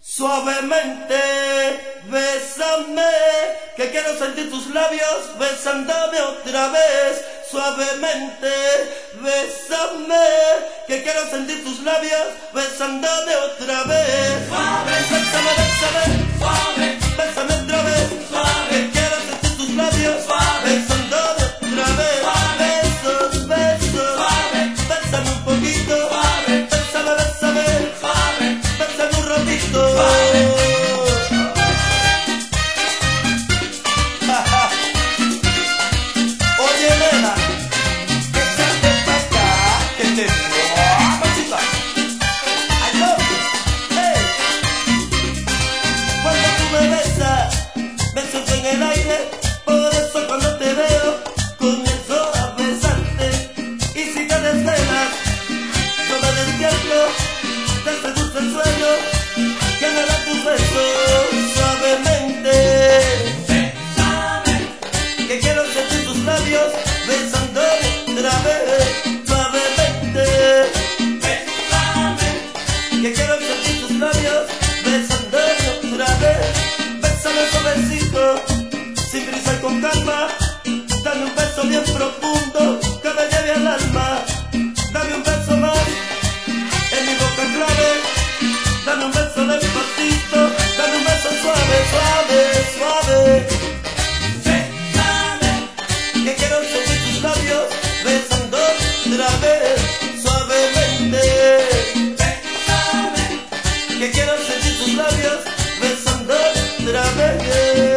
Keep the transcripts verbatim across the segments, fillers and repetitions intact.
Suavemente, bésame, que quiero sentir tus labios besándome otra vez. Suavemente, bésame, que quiero sentir tus labios besándome otra vez. Suave, bésame, bésame, suave, bésame otra vez. Suave, que quiero sentir tus labios suave, besándome otra vez. Suave, besos, besos, suave, bésame un poquito. Suave, bésame, bésame, suave, bésame un ratito. Suave. Oye, nena, échate pa' acá, que te mueva, chica. I love you, hey. Cuando tú me besas, me siento en el aire. Por eso cuando te veo, comienzo a besarte. Y si te desvelas, yo me despierto, te seduce el sueño, que me da tus besos suavemente. Bésame, que quiero sentir tus labios besando otra vez. Suavemente, bésame, que quiero sentir tus labios besando otra vez. Bésame suavecito, sin prisa y con calma. Dame un beso bien profundo que me lleve al alma. Dame un beso más en mi boca clave. Dame un beso despacito. Dame un beso suave, suave, suave. Bésame, que quiero sentir tus labios besando otra vez. Suavemente, bésame, que quiero sentir tus labios besando otra vez.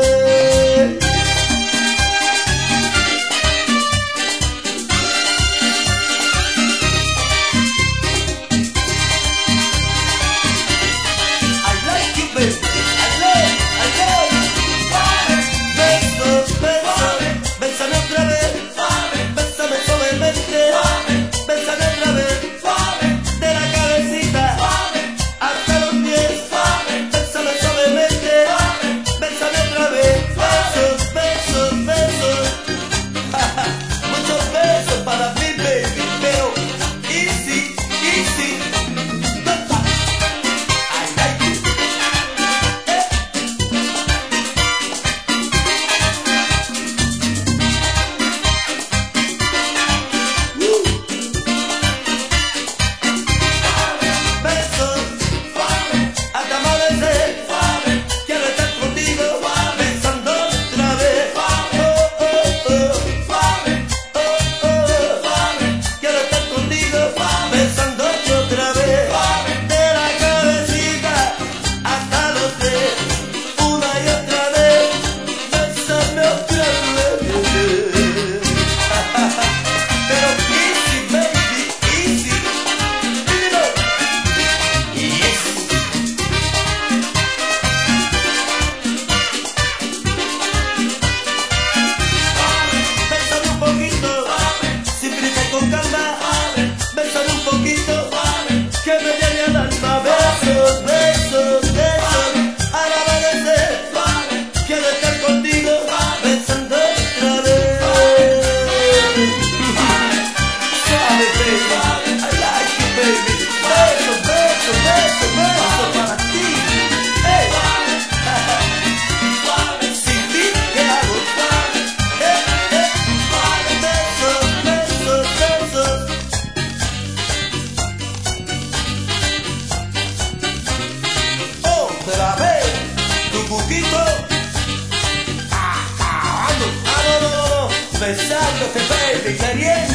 Besándote, baby, queriendo